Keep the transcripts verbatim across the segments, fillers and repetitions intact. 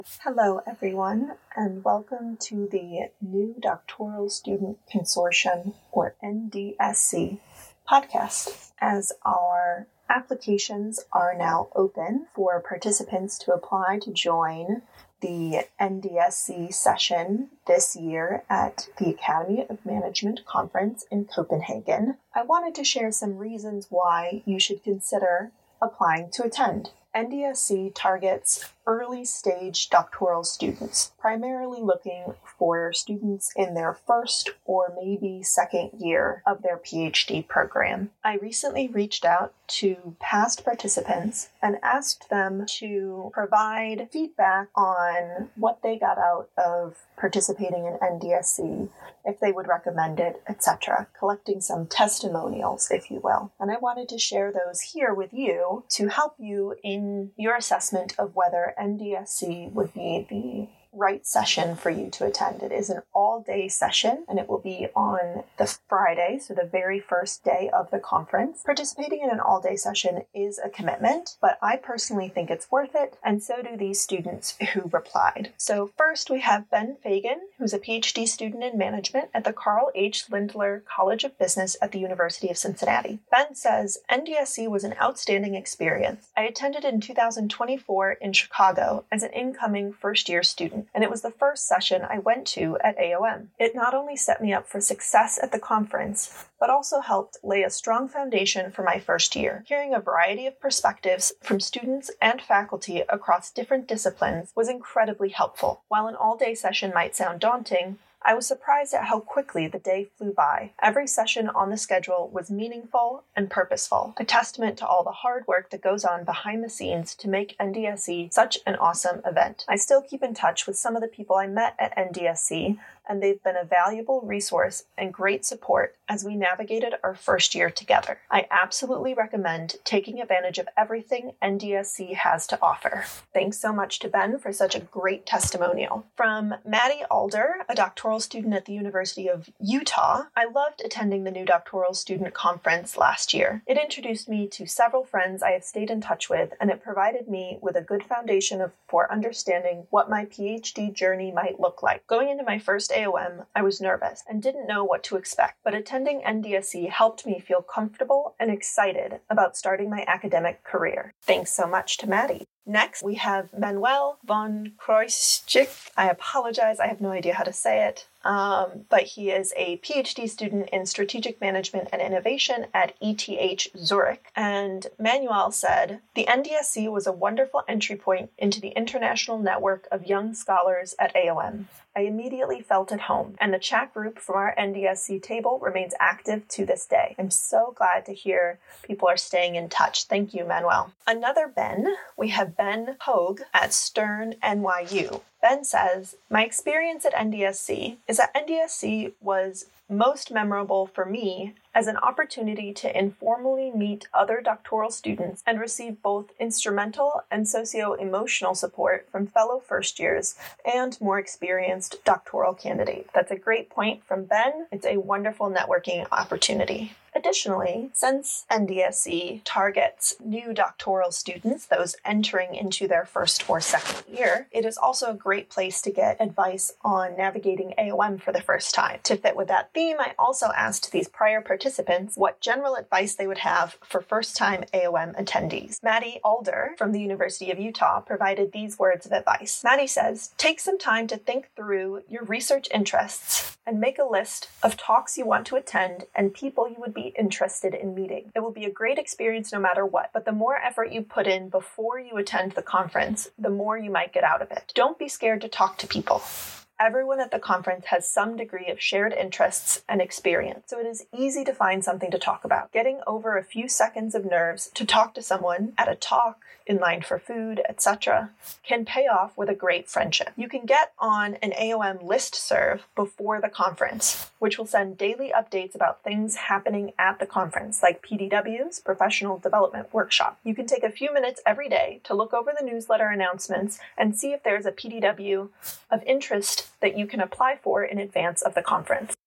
Hello, everyone, and welcome to the New Doctoral Student Consortium, or N D S C, podcast. As our applications are now open for participants to apply to join the N D S C session this year at the Academy of Management Conference in Copenhagen, I wanted to share some reasons why you should consider applying to attend. N D S C targets early-stage doctoral students, primarily looking for students in their first or maybe second year of their PhD program. I recently reached out to past participants and asked them to provide feedback on what they got out of participating in N D S C, if they would recommend it, et cetera, collecting some testimonials, if you will. And I wanted to share those here with you to help you in your assessment of whether N D S C would be the right session for you to attend. It is an all-day session, and it will be on the Friday, so the very first day of the conference. Participating in an all-day session is a commitment, but I personally think it's worth it, and so do these students who replied. So first, we have Ben Fagan, who's a PhD student in management at the Carl H. Lindler College of Business at the University of Cincinnati. Ben says, N D S C was an outstanding experience. I attended in two thousand twenty-four in Chicago as an incoming first-year student, and it was the first session I went to at A O M. It not only set me up for success at the conference, but also helped lay a strong foundation for my first year. Hearing a variety of perspectives from students and faculty across different disciplines was incredibly helpful. While an all-day session might sound daunting, I was surprised at how quickly the day flew by. Every session on the schedule was meaningful and purposeful, a testament to all the hard work that goes on behind the scenes to make N D S C such an awesome event. I still keep in touch with some of the people I met at N D S C, and they've been a valuable resource and great support as we navigated our first year together. I absolutely recommend taking advantage of everything N D S C has to offer. Thanks so much to Ben for such a great testimonial. From Maddie Alder, a doctoral student at the University of Utah, I loved attending the New Doctoral Student Conference last year. It introduced me to several friends I have stayed in touch with, and it provided me with a good foundation of, for understanding what my PhD journey might look like. Going into my first A O M, I was nervous and didn't know what to expect, but attending N D S C helped me feel comfortable and excited about starting my academic career. Thanks so much to Maddie. Next, we have Manuel von Kreuzschick. I apologize, I have no idea how to say it, um, but he is a PhD student in Strategic Management and Innovation at E T H Zurich. And Manuel said, the N D S C was a wonderful entry point into the international network of young scholars at A O M. I immediately felt at home, and the chat group from our N D S C table remains active to this day. I'm so glad to hear people are staying in touch. Thank you, Manuel. Another Ben, we have Ben Hogue at Stern N Y U. Ben says, my experience at N D S C is that N D S C was most memorable for me as an opportunity to informally meet other doctoral students and receive both instrumental and socio-emotional support from fellow first years and more experienced doctoral candidates. That's a great point from Ben. It's a wonderful networking opportunity. Additionally, since N D S C targets new doctoral students, those entering into their first or second year, it is also a great place to get advice on navigating A O M for the first time. To fit with that theme, I also asked these prior participants what general advice they would have for first-time A O M attendees. Maddie Alder from the University of Utah provided these words of advice. Maddie says, take some time to think through your research interests and make a list of talks you want to attend and people you would be interested in meeting. It will be a great experience no matter what, but the more effort you put in before you attend the conference, the more you might get out of it. Don't be scared to talk to people. Everyone at the conference has some degree of shared interests and experience, so it is easy to find something to talk about. Getting over a few seconds of nerves to talk to someone at a talk, in line for food, et cetera, can pay off with a great friendship. You can get on an A O M listserv before the conference, which will send daily updates about things happening at the conference, like P D Ws, Professional Development Workshop. You can take a few minutes every day to look over the newsletter announcements and see if there's a P D W of interest that you can apply for in advance of the conference.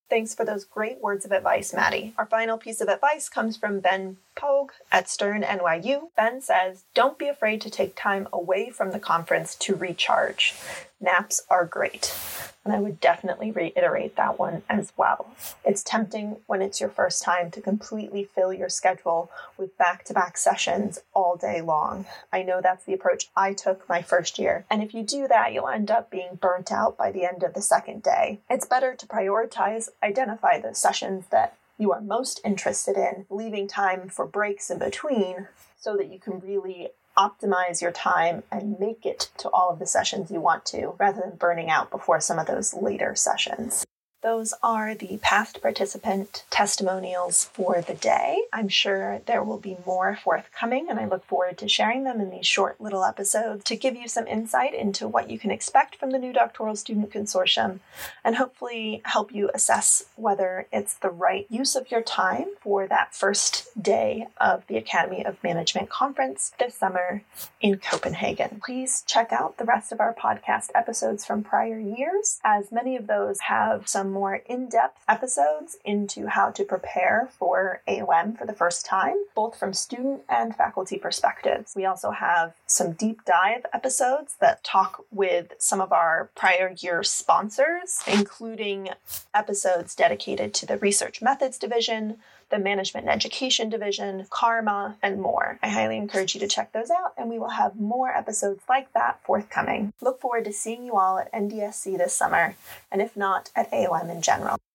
Thanks for those great words of advice, Maddie. Our final piece of advice comes from Ben Pogue at Stern N Y U. Ben says, don't be afraid to take time away from the conference to recharge. Naps are great. And I would definitely reiterate that one as well. It's tempting when it's your first time to completely fill your schedule with back-to-back sessions all day long. I know that's the approach I took my first year. And if you do that, you'll end up being burnt out by the end of the second day. It's better to prioritize, identify the sessions that you are most interested in, leaving time for breaks in between so that you can really optimize your time and make it to all of the sessions you want to, rather than burning out before some of those later sessions. Those are the past participant testimonials for the day. I'm sure there will be more forthcoming, and I look forward to sharing them in these short little episodes to give you some insight into what you can expect from the new Doctoral Student Consortium, and hopefully help you assess whether it's the right use of your time for that first day of the Academy of Management Conference this summer in Copenhagen. Please check out the rest of our podcast episodes from prior years, as many of those have some more in-depth episodes into how to prepare for A O M for the first time, both from student and faculty perspectives. We also have some deep dive episodes that talk with some of our prior year sponsors, including episodes dedicated to the Research Methods Division, the Management and Education Division, Karma, and more. I highly encourage you to check those out, and we will have more episodes like that forthcoming. Look forward to seeing you all at N D S C this summer, and if not, at A O M in general.